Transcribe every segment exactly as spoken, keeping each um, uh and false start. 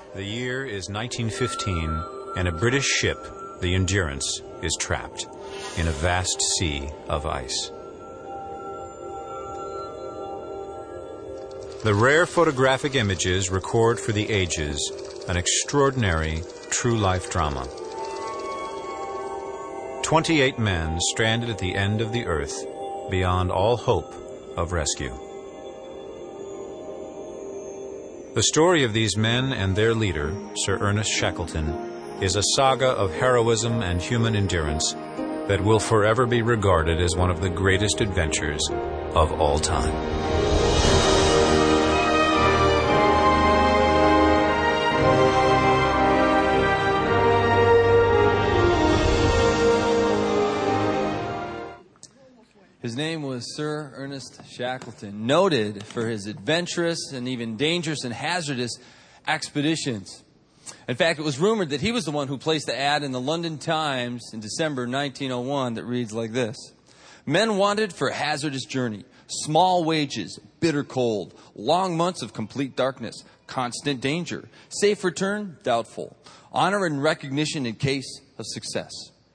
The year is nineteen fifteen, and a British ship, the Endurance, is trapped in a vast sea of ice. The rare photographic images record for the ages an extraordinary true-life drama. Twenty-eight men stranded at the end of the earth, beyond all hope of rescue. The story of these men and their leader, Sir Ernest Shackleton, is a saga of heroism and human endurance that will forever be regarded as one of the greatest adventures of all time. His name was Sir Ernest Shackleton, noted for his adventurous and even dangerous and hazardous expeditions. In fact, it was rumored that he was the one who placed the ad in the London Times in December nineteen oh one that reads like this: "Men wanted for hazardous journey, small wages, bitter cold, long months of complete darkness, constant danger, safe return, doubtful, honor and recognition in case of success."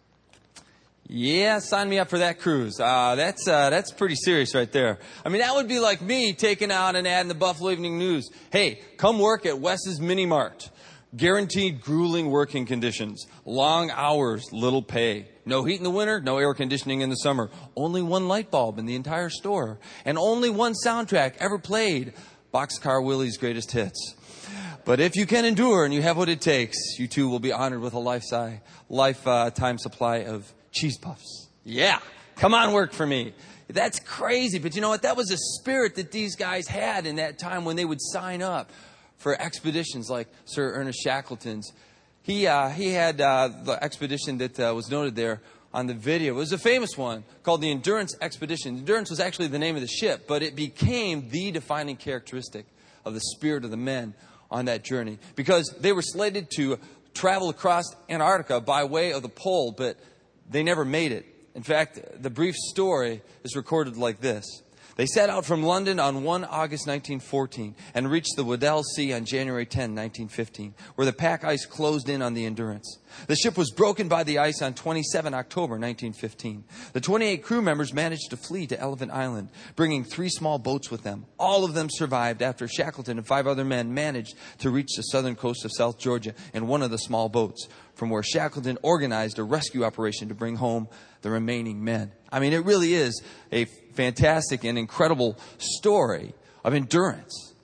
Yeah, sign me up for that cruise. Uh, that's uh, that's pretty serious right there. I mean, that would be like me taking out an ad in the Buffalo Evening News. Hey, come work at Wes's Mini Mart. Guaranteed grueling working conditions. Long hours, little pay. No heat in the winter, no air conditioning in the summer. Only one light bulb in the entire store. And only one soundtrack ever played. Boxcar Willie's Greatest Hits. But if you can endure and you have what it takes, you too will be honored with a lifetime life, uh, time supply of cheese puffs. Yeah, come on, work for me. That's crazy. But you know what? That was a spirit that these guys had in that time when they would sign up for expeditions like Sir Ernest Shackleton's. He uh, he had uh, the expedition that uh, was noted there on the video. It was a famous one called the Endurance Expedition. Endurance was actually the name of the ship, but it became the defining characteristic of the spirit of the men on that journey, because they were slated to travel across Antarctica by way of the pole, but they never made it. In fact, the brief story is recorded like this. They set out from London on the first of August nineteen fourteen and reached the Weddell Sea on January tenth, nineteen fifteen, where the pack ice closed in on the Endurance. The ship was broken by the ice on the twenty-seventh of October nineteen fifteen. The twenty-eight crew members managed to flee to Elephant Island, bringing three small boats with them. All of them survived after Shackleton and five other men managed to reach the southern coast of South Georgia in one of the small boats, from where Shackleton organized a rescue operation to bring home the remaining men. I mean, it really is a fantastic and incredible story of endurance.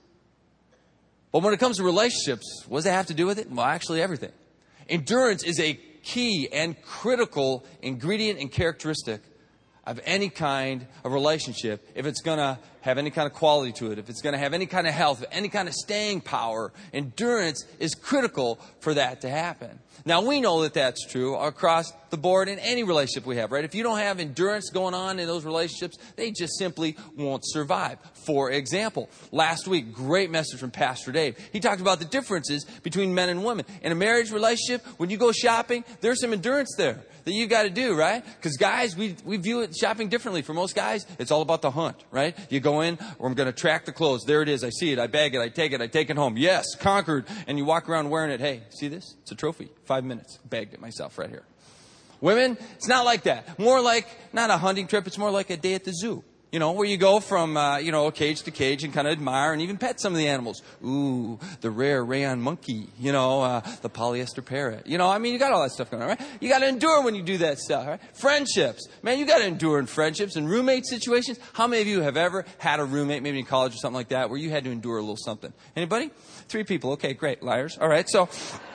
But when it comes to relationships, what does it have to do with it? Well, actually everything. Endurance is a key and critical ingredient and characteristic of any kind of relationship if it's going to have any kind of quality to it, if it's going to have any kind of health, any kind of staying power. Endurance is critical for that to happen. Now, we know that that's true across the board in any relationship we have, right? If you don't have endurance going on in those relationships, they just simply won't survive. For example, last week, great message from Pastor Dave. He talked about the differences between men and women. In a marriage relationship, when you go shopping, there's some endurance there that you got to do, right? Because guys, we we view it shopping differently. For most guys, it's all about the hunt, right? You go in, or I'm going to track the clothes. There it is. I see it. I bag it. I take it. I take it home. Yes, conquered. And you walk around wearing it. Hey, see this? It's a trophy. Five minutes. Bagged it myself right here. Women, it's not like that. More like, not a hunting trip. It's more like a day at the zoo. You know, where you go from, uh, you know, cage to cage and kind of admire and even pet some of the animals. Ooh, the rare rayon monkey, you know, uh, the polyester parrot. You know, I mean, you got all that stuff going on, right? You got to endure when you do that stuff, right? Friendships. Man, you got to endure in friendships and roommate situations. How many of you have ever had a roommate, maybe in college or something like that, where you had to endure a little something? Anybody? Three people. Okay, great. Liars. All right, so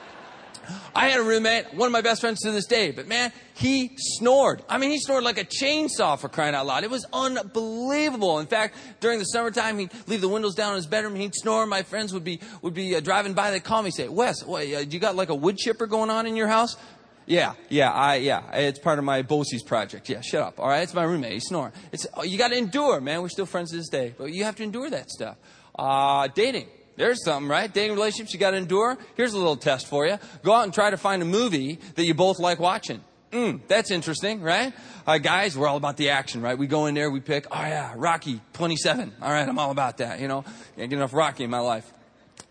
I had a roommate, one of my best friends to this day, but man, he snored. I mean, he snored like a chainsaw, for crying out loud. It was unbelievable. In fact, during the summertime, he'd leave the windows down in his bedroom, he'd snore. My friends would be would be uh, driving by, they'd call me and say, Wes, what, uh, you got like a wood chipper going on in your house? Yeah, yeah, I, yeah, it's part of my BOCES project. Yeah, shut up. All right, it's my roommate. He's snoring. It's, you got to endure, man. We're still friends to this day, but you have to endure that stuff. Uh, dating. There's something, right? Dating relationships, you got to endure. Here's a little test for you. Go out and try to find a movie that you both like watching. Mm, that's interesting, right? Uh, guys, we're all about the action, right? We go in there, we pick, oh yeah, Rocky twenty-seven. All right, I'm all about that, you know. Can't get enough Rocky in my life.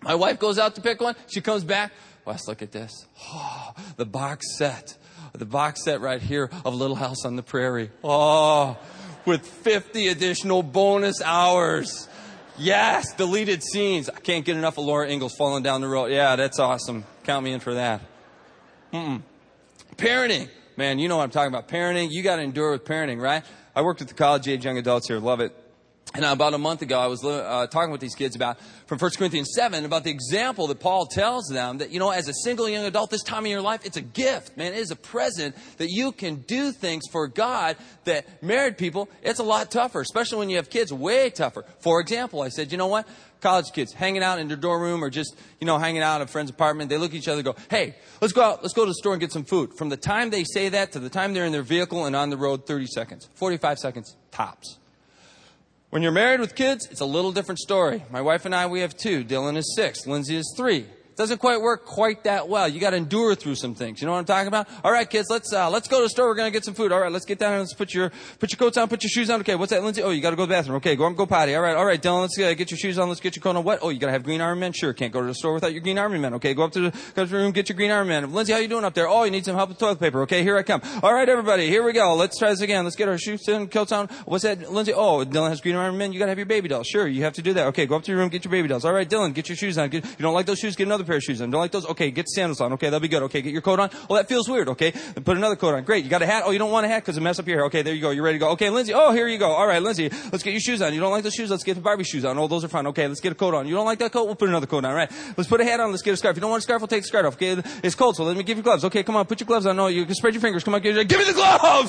My wife goes out to pick one. She comes back. Wes, look at this. Oh, the box set. The box set right here of Little House on the Prairie. Oh, with fifty additional bonus hours. Yes, deleted scenes. I can't get enough of Laura Ingalls falling down the road. Yeah, that's awesome. Count me in for that. Mm-mm. Parenting. Man, you know what I'm talking about. Parenting. You got to endure with parenting, right? I worked with the college-age young adults here. Love it. And about a month ago, I was uh, talking with these kids about, from First Corinthians seven, about the example that Paul tells them that, you know, as a single young adult, this time of your life, it's a gift, man. It is a present that you can do things for God that married people, it's a lot tougher, especially when you have kids, way tougher. For example, I said, you know what? College kids hanging out in their dorm room or just, you know, hanging out at a friend's apartment. They look at each other and go, hey, let's go out. Let's go to the store and get some food. From the time they say that to the time they're in their vehicle and on the road, thirty seconds, forty-five seconds tops. When you're married with kids, it's a little different story. My wife and I, we have two. Dylan is six. Lindsay is three. It doesn't quite work quite that well. You got to endure through some things. You know what I'm talking about? All right, kids, let's uh, let's go to the store. We're going to get some food. All right, let's get down and let's put your put your coats on, put your shoes on. Okay, what's that, Lindsay? Oh, you got to go to the bathroom. Okay, go go potty. All right, all right, Dylan, let's uh, get your shoes on. Let's get your coat on. What? Oh, you got to have Green Army Men? Sure, can't go to the store without your Green Army Men. Okay, go up to the, go to the room, get your Green Army Men. Lindsay, how you doing up there? Oh, you need some help with toilet paper. Okay, here I come. All right, everybody, here we go. Let's try this again. Let's get our shoes and coats on. What's that, Lindsay? Oh, Dylan has Green Army Men. You got to have your baby dolls. Sure, you have to do that. Okay, go up to your room, get your baby dolls. All right, Dylan, get your shoes on. Get, you don't like those shoes? Get another pair of shoes on. Don't like those? Okay, get sandals on. Okay, that'll be good. Okay, get your coat on. Oh, that feels weird. Okay, put another coat on. Great. You got a hat? Oh, you don't want a hat because it mess up your hair. Okay, there you go. You're ready to go. Okay, Lindsay. Oh, here you go. All right, Lindsay. Let's get your shoes on. You don't like those shoes? Let's get the Barbie shoes on. Oh, those are fine. Okay, let's get a coat on. You don't like that coat? We'll put another coat on. All right. Let's put a hat on. Let's get a scarf. You don't want a scarf? We'll take the scarf off. Okay, it's cold, so let me give you gloves. Okay, come on, put your gloves on. No, you can spread your fingers. Come on, give me the gloves.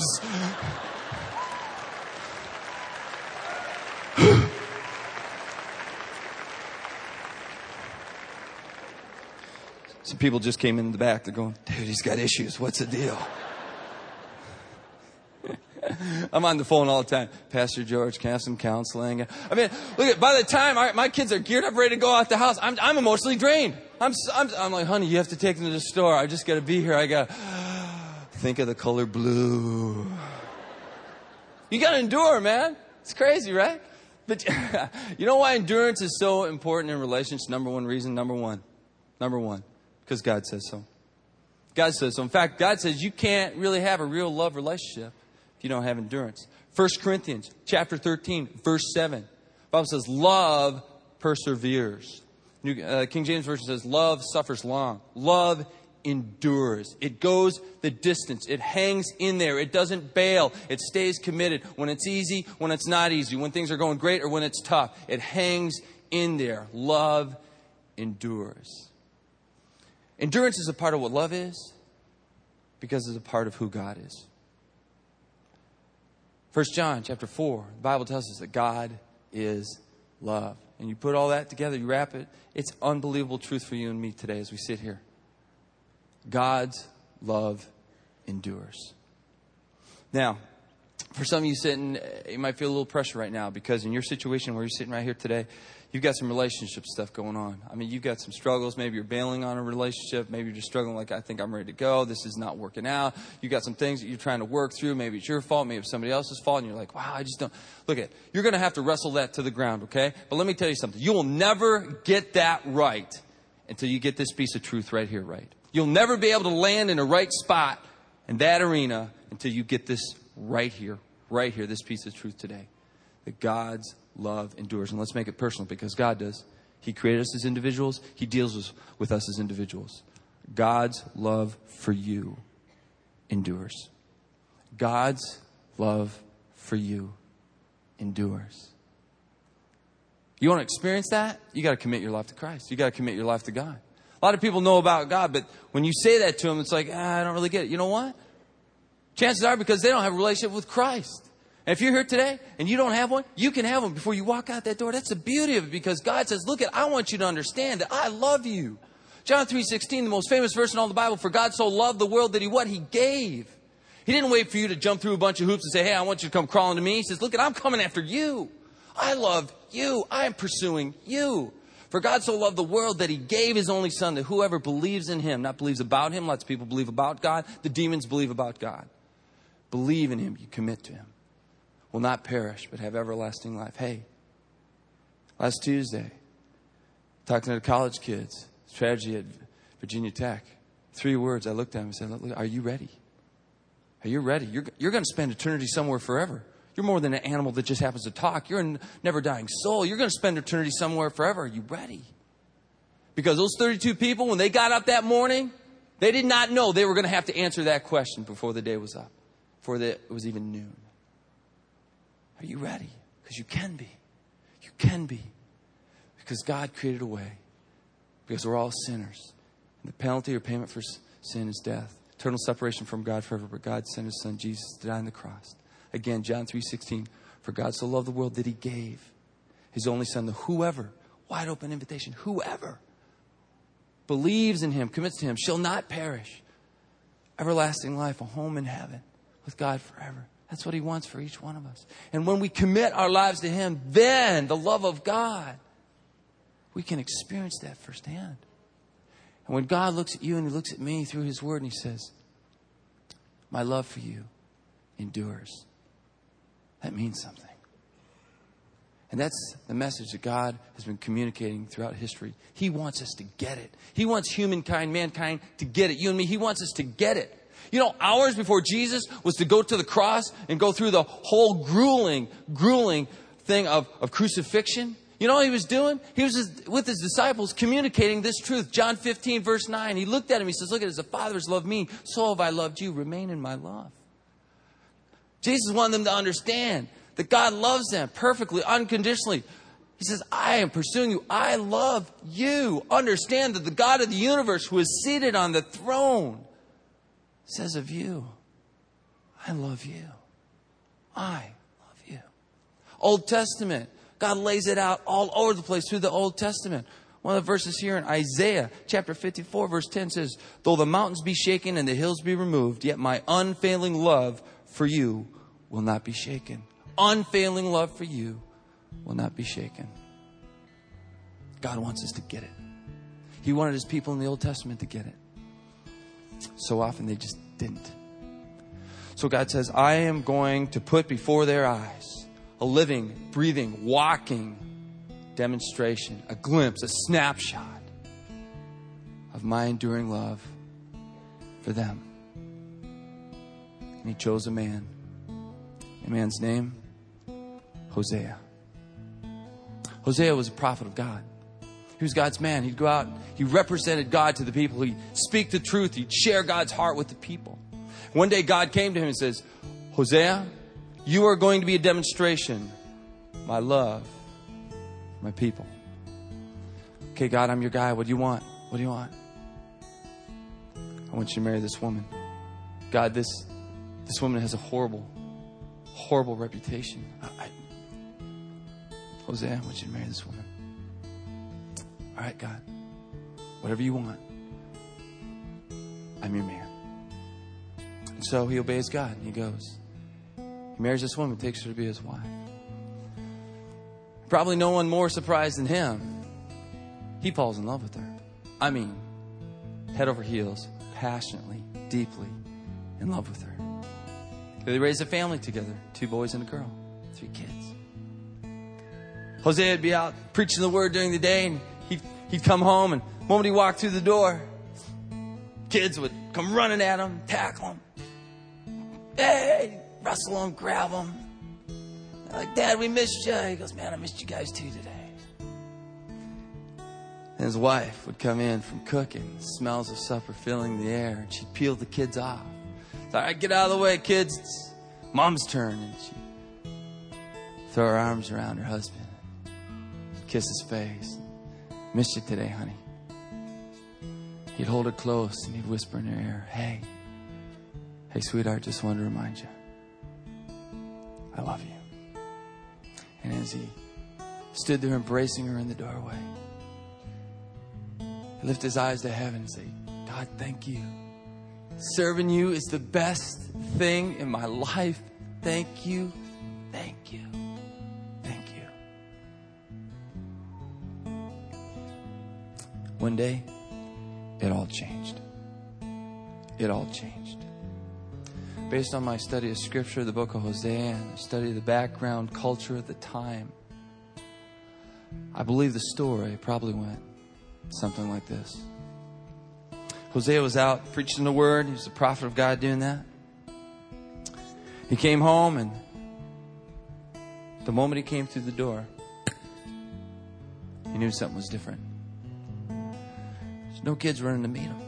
Some people just came in the back. They're going, dude, he's got issues. What's the deal? I'm on the phone all the time. Pastor George, can I have some counseling? I mean, look at, by the time our, my kids are geared up, ready to go out the house, I'm, I'm emotionally drained. I'm, I'm, I'm like, honey, you have to take them to the store. I just got to be here. I got to think of the color blue. You got to endure, man. It's crazy, right? But you know why endurance is so important in relationships? Number one reason, number one. Number one. Because God says so. God says so. In fact, God says you can't really have a real love relationship if you don't have endurance. First Corinthians chapter thirteen, verse seven. The Bible says, love perseveres. New, uh, King James Version says, love suffers long. Love endures. It goes the distance. It hangs in there. It doesn't bail. It stays committed. When it's easy, when it's not easy, when things are going great or when it's tough. It hangs in there. Love endures. Endurance is a part of what love is because it's a part of who God is. First John chapter four, the Bible tells us that God is love. And you put all that together, you wrap it, it's unbelievable truth for you and me today as we sit here. God's love endures. Now, for some of you sitting, you might feel a little pressure right now because in your situation where you're sitting right here today, you've got some relationship stuff going on. I mean, you've got some struggles. Maybe you're bailing on a relationship. Maybe you're just struggling like, I think I'm ready to go. This is not working out. You've got some things that you're trying to work through. Maybe it's your fault. Maybe it's somebody else's fault. And you're like, wow, I just don't. Look at, you're going to have to wrestle that to the ground, okay? But let me tell you something. You will never get that right until you get this piece of truth right here right. You'll never be able to land in the right spot in that arena until you get this right here, right here, this piece of truth today. That God's love endures. And let's make it personal because God does. He created us as individuals. He deals with us as individuals. God's love for you endures. God's love for you endures. You want to experience that? You got to commit your life to Christ. You got to commit your life to God. A lot of people know about God, but when you say that to them, it's like, ah, I don't really get it. You know what? Chances are because they don't have a relationship with Christ. And if you're here today and you don't have one, you can have one before you walk out that door. That's the beauty of it because God says, look, at, I want you to understand that I love you. John three sixteen, the most famous verse in all the Bible, for God so loved the world that he what? He gave. He didn't wait for you to jump through a bunch of hoops and say, hey, I want you to come crawling to me. He says, look, at, I'm coming after you. I love you. I am pursuing you. For God so loved the world that he gave his only son that whoever believes in him, not believes about him, lots of people believe about God. The demons believe about God. Believe in him. You commit to him. Will not perish, but have everlasting life. Hey, last Tuesday, Talking to the college kids. Tragedy at Virginia Tech. Three words. I looked at him and said, look, are you ready? Are you ready? You're, you're going to spend eternity somewhere forever. You're more than an animal that just happens to talk. You're a never dying soul. You're going to spend eternity somewhere forever. Are you ready? Because those thirty-two people, when they got up that morning, they did not know they were going to have to answer that question before the day was up, before the, it was even noon. Are you ready? Because you can be. You can be. Because God created a way. Because we're all sinners. And the penalty or payment for sin is death. Eternal separation from God forever. But God sent His Son Jesus to die on the cross. Again, John three sixteen. For God so loved the world that He gave His only Son, the whoever, wide open invitation, whoever believes in Him, commits to Him, shall not perish. Everlasting life, a home in heaven with God forever. That's what He wants for each one of us. And when we commit our lives to Him, then the love of God, we can experience that firsthand. And when God looks at you and He looks at me through His Word and He says, my love for you endures. That means something. And that's the message that God has been communicating throughout history. He wants us to get it. He wants humankind, mankind to get it. You and me, He wants us to get it. You know, hours before Jesus was to go to the cross and go through the whole grueling, grueling thing of, of crucifixion. You know what He was doing? He was just, with His disciples communicating this truth. John fifteen, verse nine. He looked at him. He says, look at it. As the Father has loved me, so have I loved you. Remain in my love. Jesus wanted them to understand that God loves them perfectly, unconditionally. He says, I am pursuing you. I love you. Understand that the God of the universe who is seated on the throne says of you, I love you. I love you. Old Testament. God lays it out all over the place through the Old Testament. One of the verses here in Isaiah chapter fifty-four verse ten says, though the mountains be shaken and the hills be removed, yet my unfailing love for you will not be shaken. Unfailing love for you will not be shaken. God wants us to get it. He wanted His people in the Old Testament to get it. So often they just didn't. So God says, I am going to put before their eyes a living, breathing, walking demonstration, a glimpse, a snapshot of my enduring love for them. And He chose a man. A man's name, Hosea. Hosea was a prophet of God. He was God's man. He'd go out. He represented God to the people. He'd speak the truth. He'd share God's heart with the people. One day God came to him and says, Hosea, you are going to be a demonstration of my love for my people. Okay, God, I'm your guy. What do you want? What do you want? I want you to marry this woman. God, this, this woman has a horrible, horrible reputation. I, I, Hosea, I want you to marry this woman. All right, God, whatever you want, I'm your man. And so he obeys God and he goes. He marries this woman, takes her to be his wife. Probably no one more surprised than him. He falls in love with her. I mean, head over heels, passionately, deeply in love with her. They raised a family together, two boys and a girl, three kids. Hosea would be out preaching the word during the day, and he'd, he'd come home, and the moment he walked through the door, kids would come running at him, tackle him. Hey, wrestle him, grab him. They're like, Dad, we missed you. He goes, man, I missed you guys too today. And his wife would come in from cooking, smells of supper filling the air, and she'd peel the kids off. It's all right, get out of the way, kids. It's Mom's turn. And she'd throw her arms around her husband, kiss his face. Missed you today, honey. He'd hold her close and he'd whisper in her ear, hey, hey, sweetheart, just wanted to remind you, I love you. And as he stood there embracing her in the doorway, he lifted his eyes to heaven and said, God, thank you. Serving you is the best thing in my life. Thank you. Thank you. Thank you. One day, it all changed. It all changed. Based on my study of Scripture, the book of Hosea, and the study of the background culture at the time, I believe the story probably went something like this. Hosea was out preaching the word. He was the prophet of God doing that. He came home, and the moment he came through the door, he knew something was different. There's no kids running to meet him.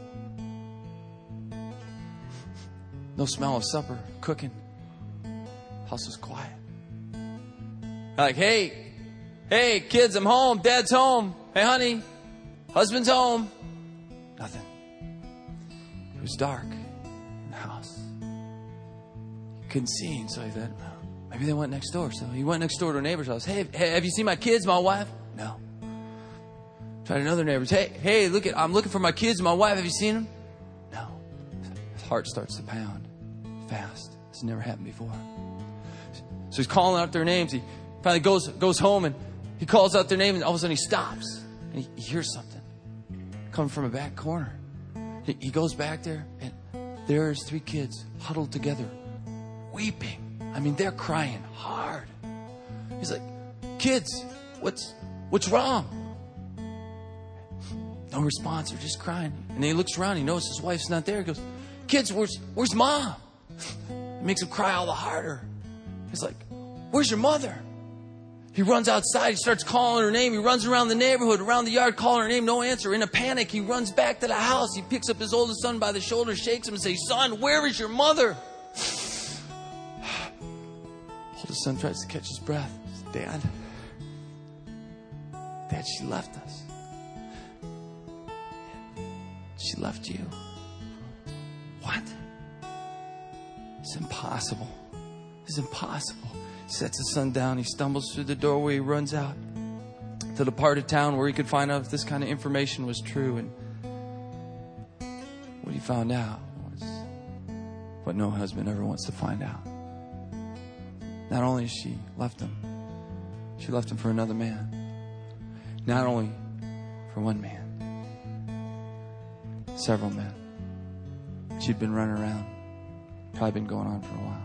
No smell of supper, cooking. House was quiet. Like, hey, hey, kids, I'm home. Dad's home. Hey, honey, husband's home. Nothing. It was dark in the house. He couldn't see, and so he thought, well, maybe they went next door. So he went next door to a neighbor's house. Hey, hey, have you seen my kids, my wife? No. Tried another neighbor's. Hey, hey, look at, I'm looking for my kids and my wife. Have you seen them? No. His heart starts to pound fast. This never happened before. So he's calling out their names. He finally goes goes home, and he calls out their name, and all of a sudden he stops. And he, he hears something coming from a back corner. He, he goes back there, and there's three kids huddled together, weeping. I mean, they're crying hard. He's like, kids, what's what's wrong? No response. They're just crying. And then he looks around. He notices his wife's not there. He goes, kids, where's where's mom? It makes him cry all the harder. He's like, where's your mother? He runs outside. He starts calling her name. He runs around the neighborhood, around the yard, calling her name. No answer. In a panic, he runs back to the house. He picks up his oldest son by the shoulder, shakes him, and says, son, where is your mother? Oldest son tries to catch his breath. He says, Dad, Dad, she left us. She left you. What? It's impossible. It's impossible. He sets his son down. He stumbles through the doorway. He runs out to the part of town where he could find out if this kind of information was true. And what he found out was what no husband ever wants to find out. Not only has she left him, she left him for another man. Not only for one man, several men. She'd been running around. Probably been going on for a while.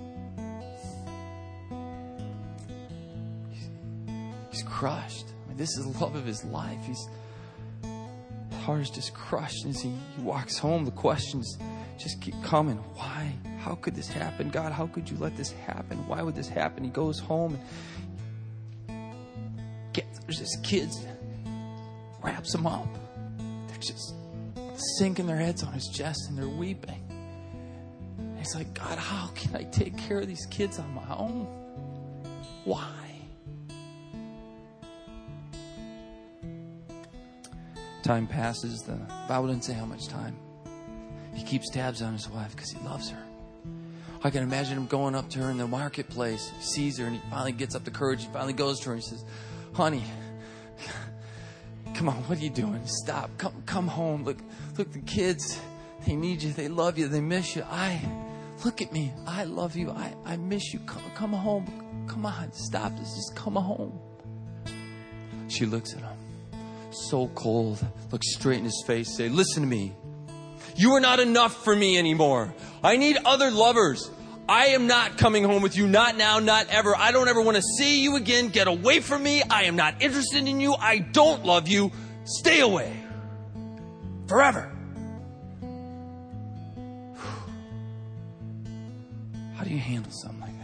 He's crushed. I mean, this is the love of his life. He's, his heart is just crushed. As he, he walks home, the questions just keep coming. Why? How could this happen? God, how could you let this happen? Why would this happen? He goes home and gets, there's this kids, wraps him up. They're just sinking their heads on his chest and they're weeping. And he's like, God, how can I take care of these kids on my own? Why? Time passes. The Bible didn't say how much time. He keeps tabs on his wife because he loves her. I can imagine him going up to her in the marketplace. He sees her and he finally gets up the courage. He finally goes to her and he says, honey, come on, what are you doing? Stop. Come come home. Look, look, the kids, they need you. They love you. They miss you. I, look at me. I love you. I, I miss you. Come, come home. Come on. Stop this. Just come home. She looks at him. So cold. Looks straight in his face. Say, listen to me. You are not enough for me anymore. I need other lovers. I am not coming home with you. Not now, not ever. I don't ever want to see you again. Get away from me. I am not interested in you. I don't love you. Stay away. Forever. How do you handle something like that?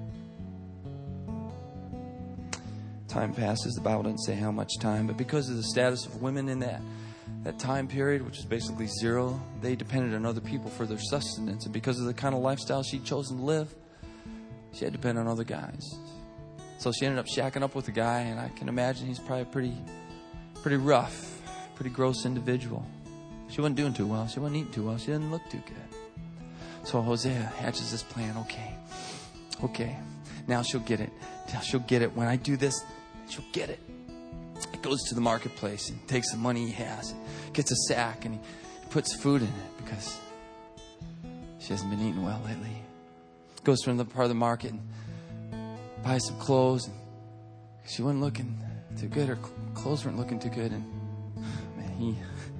Time passes. The Bible doesn't say how much time, but because of the status of women in that that time period, which is basically zero, they depended on other people for their sustenance. And because of the kind of lifestyle she'd chosen to live, she had to depend on other guys. So she ended up shacking up with a guy, and I can imagine he's probably pretty, pretty rough, pretty gross individual. She wasn't doing too well. She wasn't eating too well. She didn't look too good. So Hosea hatches this plan. Okay, okay, now she'll get it. Now she'll get it. When I do this, she'll get it. He goes to the marketplace and takes the money he has, gets a sack, and he puts food in it because she hasn't been eating well lately. Goes to another part of the market and buys some clothes. And she wasn't looking too good. Her clothes weren't looking too good. And man, he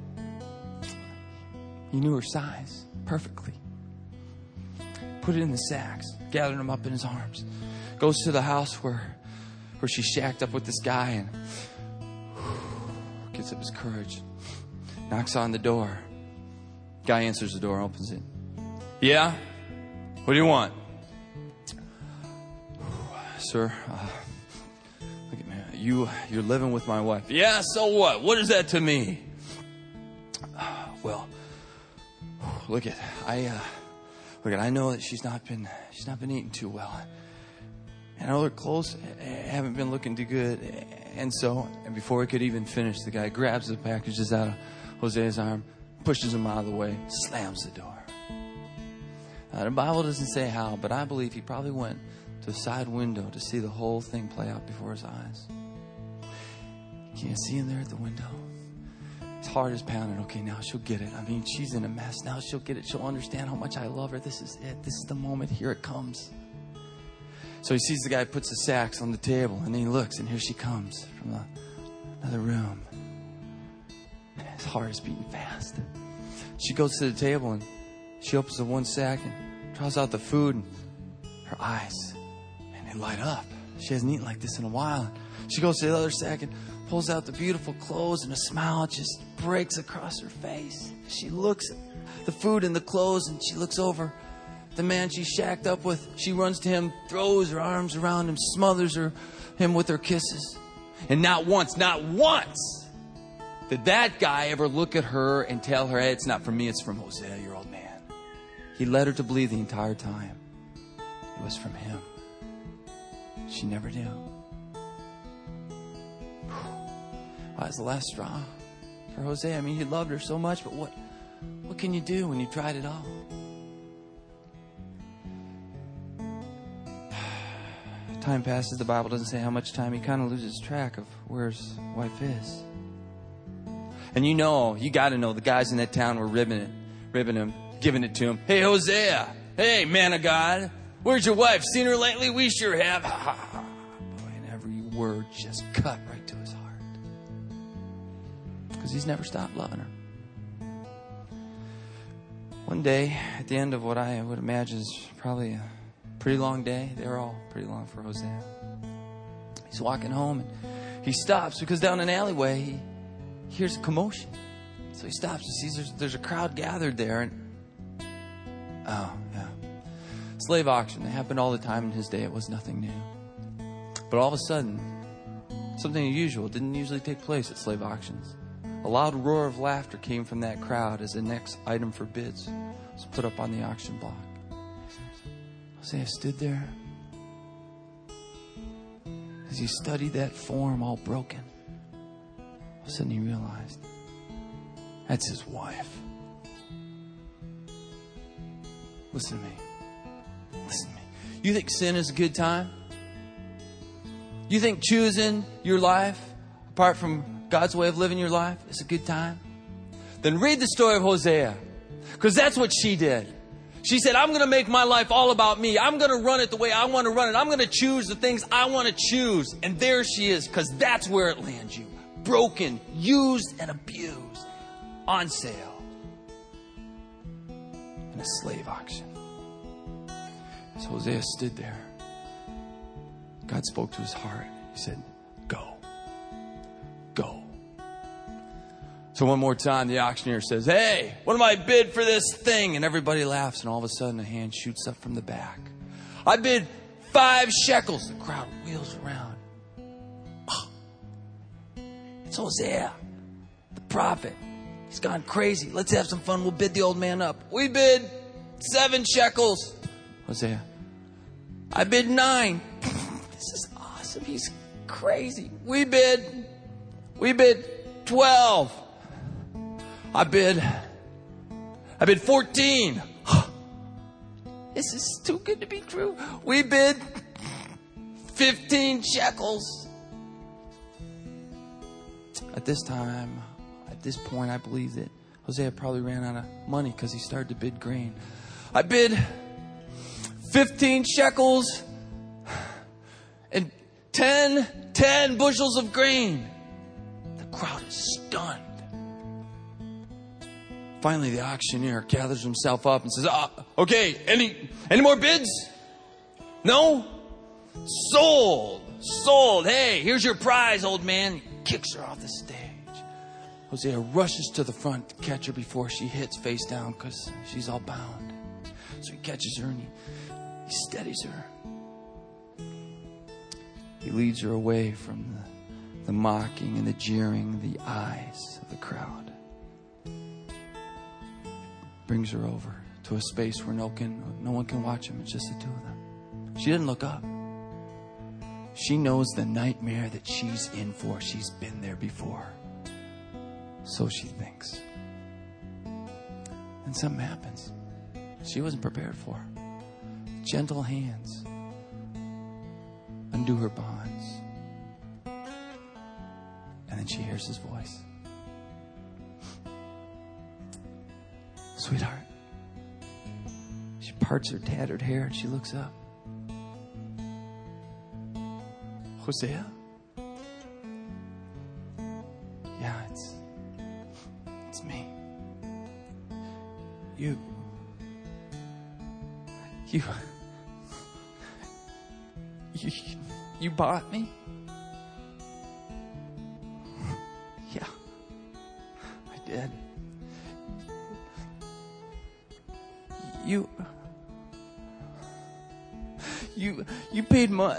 he knew her size perfectly. Put it in the sacks, gathered them up in his arms. Goes to the house where where she shacked up with this guy and gets up his courage, knocks on the door. Guy answers the door, opens it. Yeah? What do you want? Sir, uh, look at me. You, you're living with my wife. Yeah, so what? What is that to me? Uh, well, look at, I, uh, look at, I know that she's not been, she's not been eating too well. And I know her clothes haven't been looking too good. And so, and before we could even finish, the guy grabs the packages out of Hosea's arm, pushes him out of the way, slams the door. Now, the Bible doesn't say how, but I believe he probably went to the side window to see the whole thing play out before his eyes. Can you see him there at the window? His heart is pounding. Okay, now she'll get it. I mean, she's in a mess. Now she'll get it. She'll understand how much I love her. This is it. This is the moment. Here it comes. So he sees the guy puts the sacks on the table, and then he looks, and here she comes from the, another room. His heart is beating fast. She goes to the table, and she opens the one sack and draws out the food, and her eyes, man, they light up. She hasn't eaten like this in a while. She goes to the other sack and pulls out the beautiful clothes, and a smile just breaks across her face. She looks at the food and the clothes, and she looks over the man she shacked up with. She runs to him, throws her arms around him, smothers her, him with her kisses. And not once, not once did that guy ever look at her and tell her, hey, it's not from me, it's from Hosea, your old man. He led her to believe the entire time it was from him. She never knew. That was the last straw for Hosea. I mean, he loved her so much, but what, what can you do when you tried it all? Time passes. The Bible doesn't say how much time. He kind of loses track of where his wife is. And you know, you got to know, the guys in that town were ribbing it, ribbing him, giving it to him. Hey, Hosea. Hey, man of God. Where's your wife? Seen her lately? We sure have. Boy, and every word just cut right to his heart. Because he's never stopped loving her. One day, at the end of what I would imagine is probably a pretty long day. They were all pretty long for Hosea. He's walking home, and he stops because down an alleyway, he hears a commotion. So he stops and sees there's, there's a crowd gathered there. And oh, yeah. Slave auction. It happened all the time in his day. It was nothing new. But all of a sudden, something unusual didn't usually take place at slave auctions. A loud roar of laughter came from that crowd as the next item for bids was put up on the auction block. Hosea stood there as he studied that form all broken. All of a sudden he realized that's his wife. Listen to me. Listen to me. You think sin is a good time? You think choosing your life apart from God's way of living your life is a good time? Then read the story of Hosea, because that's what she did. She said, I'm going to make my life all about me. I'm going to run it the way I want to run it. I'm going to choose the things I want to choose. And there she is, because that's where it lands you. Broken, used, and abused. On sale. In a slave auction. As Hosea stood there, God spoke to his heart. He said, go. Go. So one more time, the auctioneer says, hey, what am I bid for this thing? And everybody laughs, and all of a sudden a hand shoots up from the back. I bid five shekels. The crowd wheels around. Oh, it's Hosea, the prophet. He's gone crazy. Let's have some fun. We'll bid the old man up. We bid seven shekels. Hosea, I bid nine. This is awesome. He's crazy. We bid, we bid twelve. I bid, I bid fourteen. This is too good to be true. We bid fifteen shekels. At this time, at this point, I believe that Hosea probably ran out of money because he started to bid grain. I bid fifteen shekels and ten, ten bushels of grain. The crowd is stunned. Finally, the auctioneer gathers himself up and says, ah, okay, any, any more bids? No? Sold. Sold. Hey, here's your prize, old man. He kicks her off the stage. Hosea rushes to the front to catch her before she hits face down because she's all bound. So he catches her and he, he steadies her. He leads her away from the, the mocking and the jeering, the eyes of the crowd. Brings her over to a space where no, can, no one can watch him. It's just the two of them. She didn't look up. She knows the nightmare that she's in for. She's been there before. So she thinks. And something happens she wasn't prepared for. Gentle hands undo her bonds. And then she hears his voice. Sweetheart. She parts her tattered hair and she looks up. Hosea? Yeah, it's it's me. You You You you bought me? Yeah. I did. You You you paid my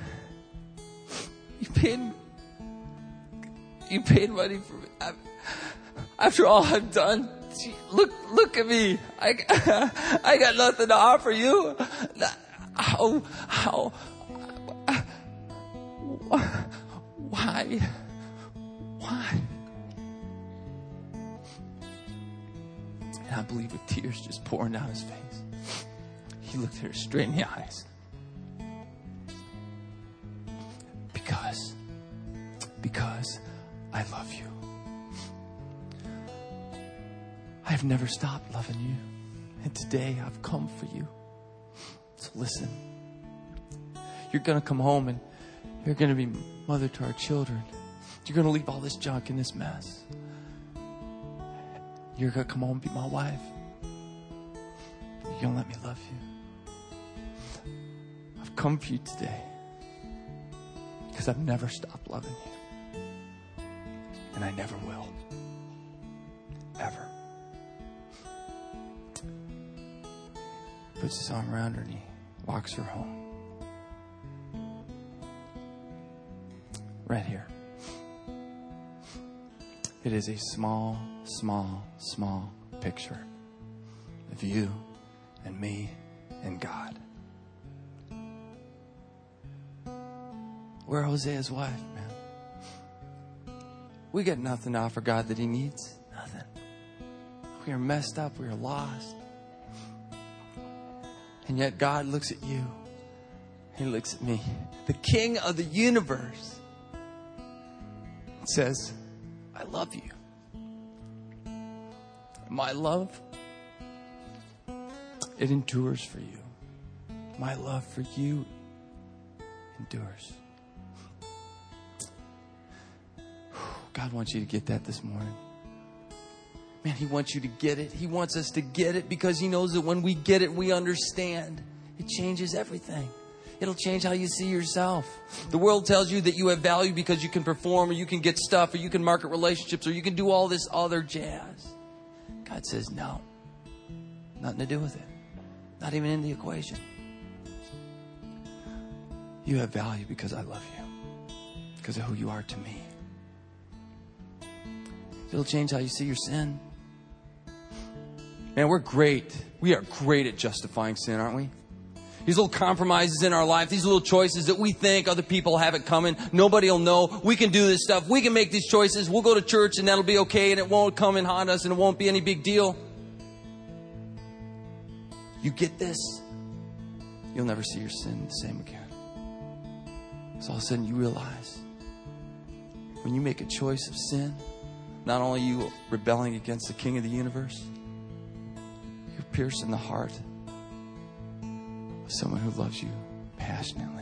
You paid You paid money for me. I, after all I've done, look look at me. I I got nothing to offer you. How how why why? And I believe with tears just pouring down his face, he looked at her straight in the eyes. Because, because I love you. I've never stopped loving you. And today I've come for you. So listen. You're going to come home and you're going to be mother to our children. You're going to leave all this junk and this mess. You're going to come home and be my wife. You're going to let me love you. I've come for you today because I've never stopped loving you. And I never will. Ever. Puts his arm around her and he walks her home. Right here. It is a small, small, small picture of you and me and God. We're Hosea's wife, man. We got nothing to offer God that he needs. Nothing. We are messed up. We are lost. And yet God looks at you. He looks at me. The King of the universe. Says, I love you. My love, it endures for you. My love for you endures. God wants you to get that this morning. Man, he wants you to get it. He wants us to get it because he knows that when we get it, we understand. It changes everything. It'll change how you see yourself. The world tells you that you have value because you can perform or you can get stuff or you can market relationships or you can do all this other jazz. God says, no. Nothing to do with it. Not even in the equation. You have value because I love you. Because of who you are to me. It'll change how you see your sin. Man, we're great. We are great at justifying sin, aren't we? These little compromises in our life, these little choices that we think other people have it coming. Nobody will know. We can do this stuff. We can make these choices. We'll go to church and that'll be okay and it won't come and haunt us and it won't be any big deal. You get this, you'll never see your sin the same again. So all of a sudden you realize when you make a choice of sin, not only are you rebelling against the King of the universe, you're piercing the heart of someone who loves you passionately.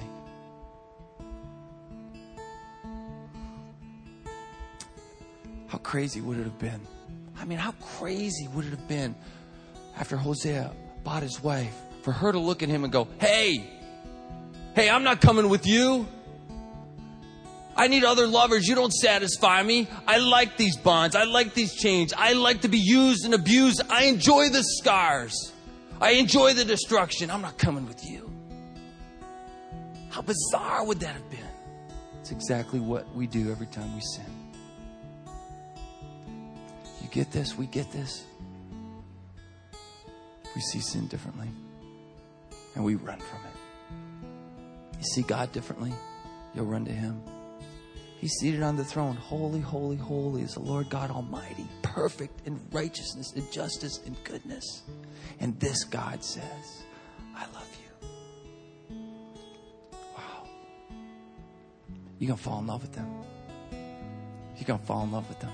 How crazy would it have been? I mean, how crazy would it have been after Hosea bought his wife for her to look at him and go, hey, hey, I'm not coming with you. I need other lovers. You don't satisfy me. I like these bonds. I like these chains. I like to be used and abused. I enjoy the scars. I enjoy the destruction. I'm not coming with you. How bizarre would that have been? It's exactly what we do every time we sin. You get this? We get this. We see sin differently. And we run from it. You see God differently, you'll run to Him. He's seated on the throne. Holy, holy, holy is the Lord God Almighty. Perfect in righteousness and justice and goodness. And this God says, I love you. Wow. You're going to fall in love with them. You're going to fall in love with them.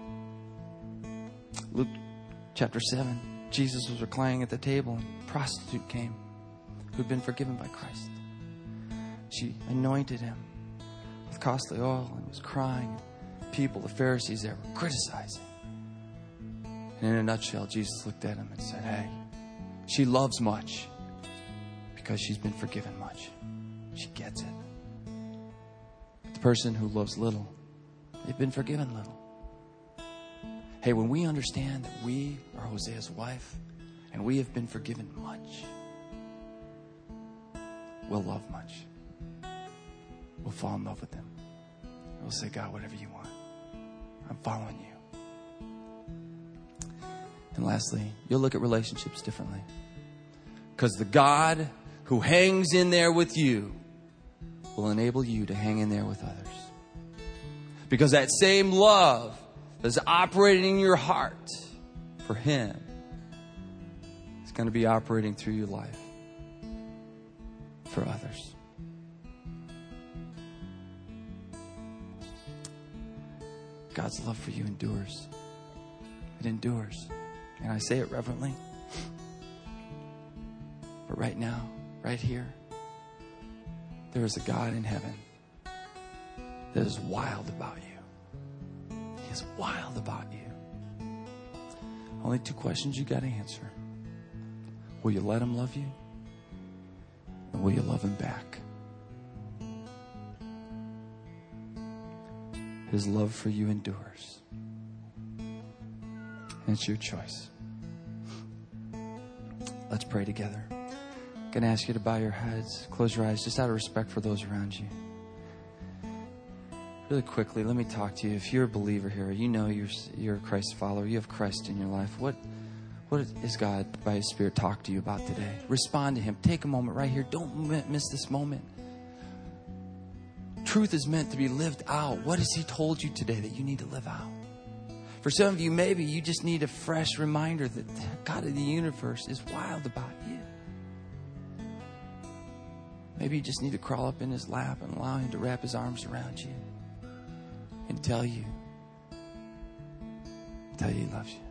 Luke chapter seven. Jesus was reclining at the table and a prostitute came who had been forgiven by Christ. She anointed him with costly oil and was crying. People, the Pharisees there, were criticizing. And in a nutshell, Jesus looked at him and said, hey, she loves much because she's been forgiven much. She gets it. But the person who loves little, they've been forgiven little. Hey, when we understand that we are Hosea's wife and we have been forgiven much, we'll love much. We'll fall in love with him. We'll say, God, whatever you want. I'm following you. And lastly, you'll look at relationships differently. Because the God who hangs in there with you will enable you to hang in there with others. Because that same love that's operating in your heart for Him is going to be operating through your life for others. God's love for you endures. It endures. And I say it reverently. But right now, right here, there is a God in heaven that is wild about you. He is wild about you. Only two questions you got to answer. Will you let Him love you? And will you love Him back? His love for you endures. And it's your choice. Let's pray together. I'm going to ask you to bow your heads, close your eyes, just out of respect for those around you. Really quickly, let me talk to you. If you're a believer here, you know you're you're a Christ follower, you have Christ in your life. What what is God by His Spirit talk to you about today? Respond to Him. Take a moment right here. Don't miss this moment. Truth is meant to be lived out. What has He told you today that you need to live out? For some of you, maybe you just need a fresh reminder that God of the universe is wild about you. Maybe you just need to crawl up in His lap and allow Him to wrap His arms around you and tell you, tell you He loves you.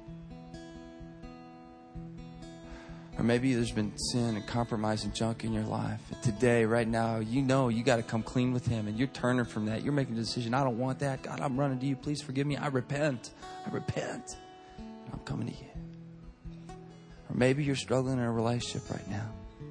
Or maybe there's been sin and compromise and junk in your life. And today, right now, you know you got to come clean with Him. And you're turning from that. You're making a decision. I don't want that. God, I'm running to you. Please forgive me. I repent. I repent. I'm coming to you. Or maybe you're struggling in a relationship right now.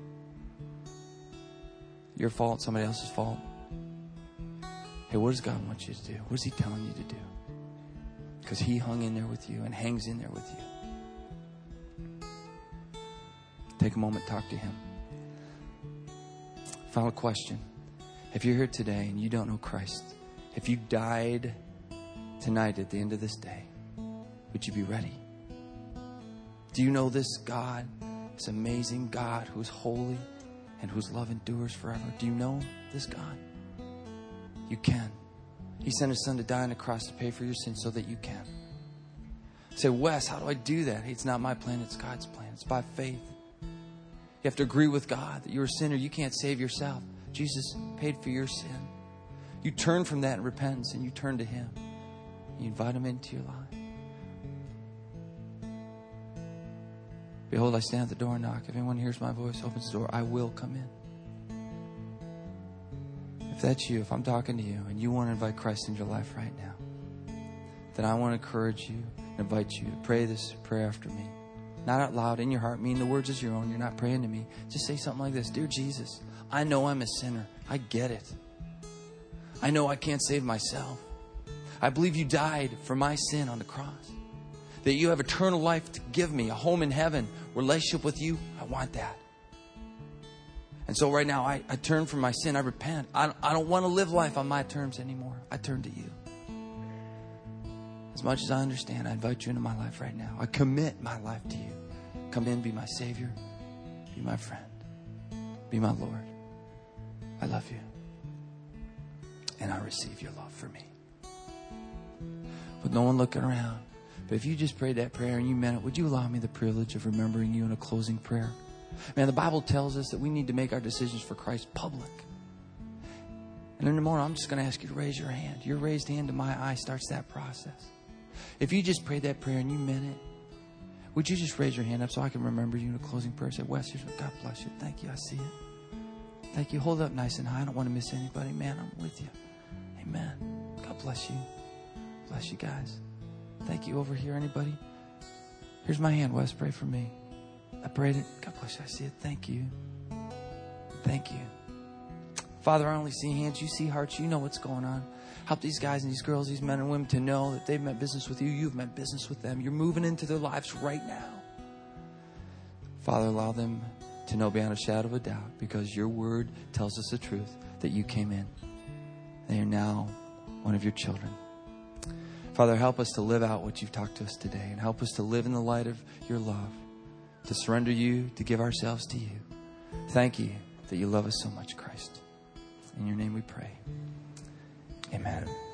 Your fault, somebody else's fault. Hey, what does God want you to do? What is He telling you to do? Because He hung in there with you and hangs in there with you. Take a moment, talk to Him. Final question. If you're here today and you don't know Christ, if you died tonight at the end of this day, would you be ready? Do you know this God, this amazing God who is holy and whose love endures forever? Do you know this God? You can. He sent His Son to die on the cross to pay for your sins so that you can. Say, Wes, how do I do that? Hey, it's not my plan, it's God's plan. It's by faith. You have to agree with God that you're a sinner. You can't save yourself. Jesus paid for your sin. You turn from that in repentance and you turn to Him. You invite Him into your life. Behold, I stand at the door and knock. If anyone hears my voice, opens the door, I will come in. If that's you, if I'm talking to you and you want to invite Christ into your life right now, then I want to encourage you and invite you to pray this prayer after me. Not out loud, in your heart, meaning the words is your own. You're not praying to me. Just say something like this. Dear Jesus, I know I'm a sinner. I get it. I know I can't save myself. I believe you died for my sin on the cross. That you have eternal life to give me, a home in heaven, relationship with you. I want that. And so right now, I, I turn from my sin. I repent. I, I don't want to live life on my terms anymore. I turn to you. As much as I understand, I invite you into my life right now. I commit my life to you. Come in, be my Savior. Be my friend. Be my Lord. I love you. And I receive your love for me. With no one looking around. But if you just prayed that prayer and you meant it, would you allow me the privilege of remembering you in a closing prayer? Man, the Bible tells us that we need to make our decisions for Christ public. And in the morning, I'm just going to ask you to raise your hand. Your raised hand to my eye starts that process. If you just prayed that prayer and you meant it, would you just raise your hand up so I can remember you in a closing prayer? Say, Wes, God bless you. Thank you. I see it. Thank you. Hold it up nice and high. I don't want to miss anybody. Man, I'm with you. Amen. God bless you. Bless you guys. Thank you. Over here, anybody? Here's my hand, Wes. Pray for me. I prayed it. God bless you. I see it. Thank you. Thank you. Father, I only see hands. You see hearts. You know what's going on. Help these guys and these girls, these men and women to know that they've meant business with you. You've meant business with them. You're moving into their lives right now. Father, allow them to know beyond a shadow of a doubt, because your word tells us the truth, that you came in. They are now one of your children. Father, help us to live out what you've talked to us today, and help us to live in the light of your love, to surrender you, to give ourselves to you. Thank you that you love us so much, Christ. In your name we pray. Amen.